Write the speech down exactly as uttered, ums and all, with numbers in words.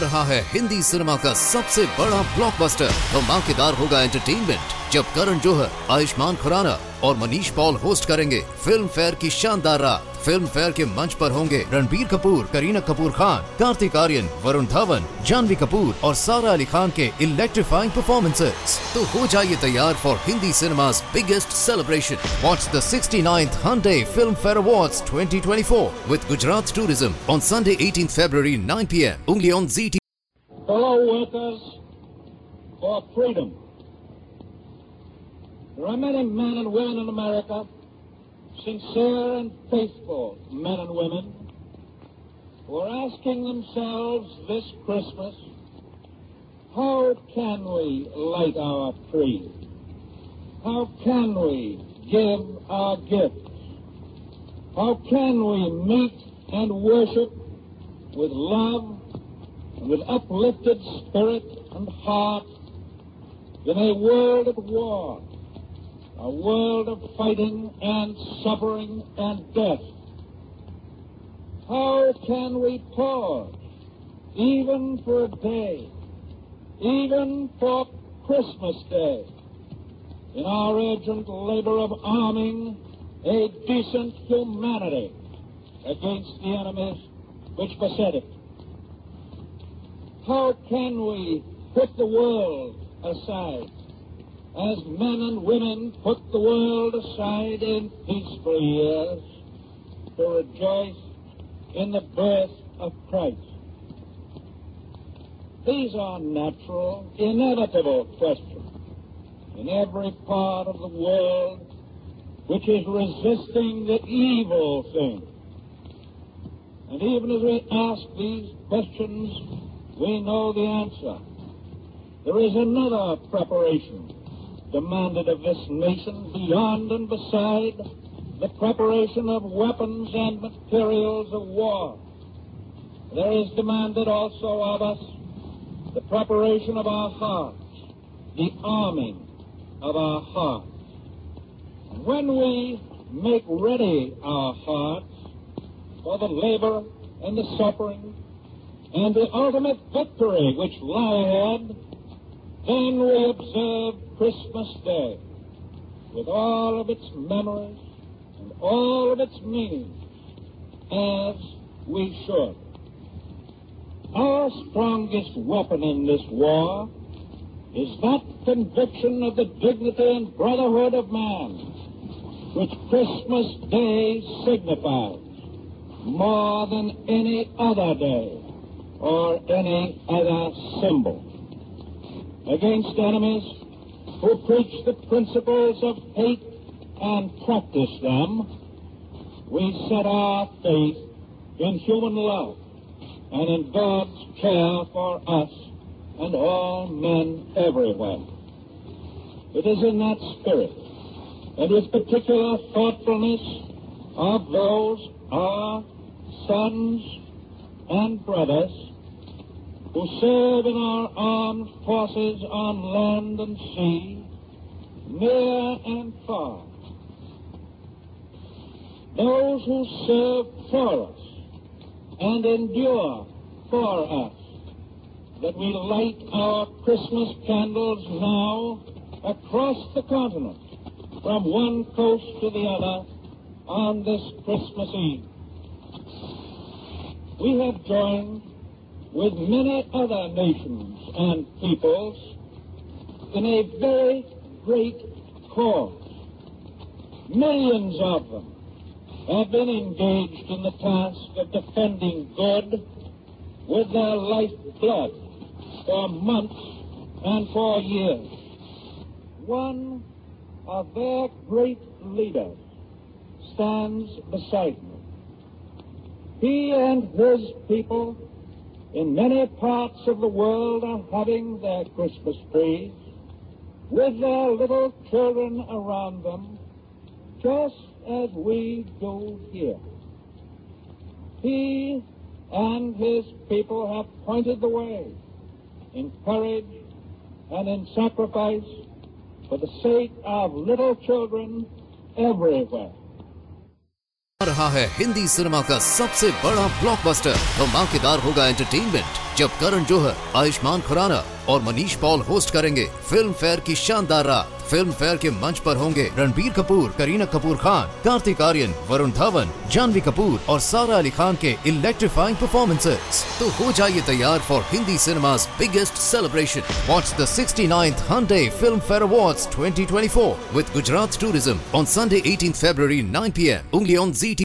रहा है हिंदी सिनेमा का सबसे बड़ा ब्लॉकबस्टर। धमाकेदार होगा एंटरटेनमेंट जब करण जौहर, आयुष्मान खुराना और मनीष पॉल होस्ट करेंगे फिल्म फेयर की शानदार रात। फिल्म फेयर के मंच पर होंगे रणबीर कपूर, करीना कपूर खान, कार्तिक आर्यन, वरुण धवन, जानवी कपूर और सारा अली खान के इलेक्ट्रीफाइंग परफॉर्मेंसेस। तो हो जाइए तैयार for Hindi cinema's biggest celebration. Watch the sixty-ninth Hyundai Film Fair Awards twenty twenty-four with Gujarat Tourism on Sunday eighteenth February nine p m only on Z T V. Fellow workers for freedom. There are many men and women in America, sincere and faithful men and women, who are asking themselves this Christmas, how can we light our tree? How can we give our gifts? How can we meet and worship with love and with uplifted spirit and heart in a world at war? A world of fighting and suffering and death. How can we pause, even for a day, even for Christmas Day, in our urgent labor of arming a decent humanity against the enemies which beset it? How can we put the world aside, as men and women put the world aside in peaceful years, to rejoice in the birth of Christ? These are natural, inevitable questions in every part of the world which is resisting the evil thing. And even as we ask these questions, we know the answer. There is another preparation demanded of this nation beyond and beside the preparation of weapons and materials of war. There is demanded also of us the preparation of our hearts, the arming of our hearts. And when we make ready our hearts for the labor and the suffering and the ultimate victory which lie ahead, then we observe Christmas Day with all of its memories and all of its meanings, as we should. Our strongest weapon in this war is that conviction of the dignity and brotherhood of man which Christmas Day signifies more than any other day or any other symbol. Against enemies who preach the principles of hate and practice them, we set our faith in human love and in God's care for us and all men everywhere. It is in that spirit and with particular thoughtfulness of those, our sons and brothers, who serve in our armed forces on land and sea, near and far. Those who serve for us and endure for us, that we light our Christmas candles now across the continent, from one coast to the other, on this Christmas Eve. We have joined with many other nations and peoples in a very great cause. Millions of them have been engaged in the task of defending good with their lifeblood for months and for years. One of their great leaders stands beside me. He and his people in many parts of the world are having their Christmas trees with their little children around them, just as we do here. He and his people have pointed the way in courage and in sacrifice for the sake of little children everywhere. रहा है Hindi cinema का सबसे बड़ा blockbuster. धमाकेदार होगा entertainment जब करण जौहर, आयुष्मान खुराना और Manish Paul host करेंगे फिल्म फेयर की शानदार रात। फिल्म फेयर के मंच पर होंगे रणबीर कपूर, करीना कपूर खान, कार्तिक आर्यन, वरुण धवन, जानवी कपूर और सारा अली खान के इलेक्ट्रीफाइंग परफॉर्मेंसेस। तो हो जाइए तैयार for Hindi cinema's biggest celebration. Watch the sixty-ninth Hyundai Film Fair Awards twenty twenty-four with Gujarat Tourism on Sunday eighteenth February nine p m only on Z T V.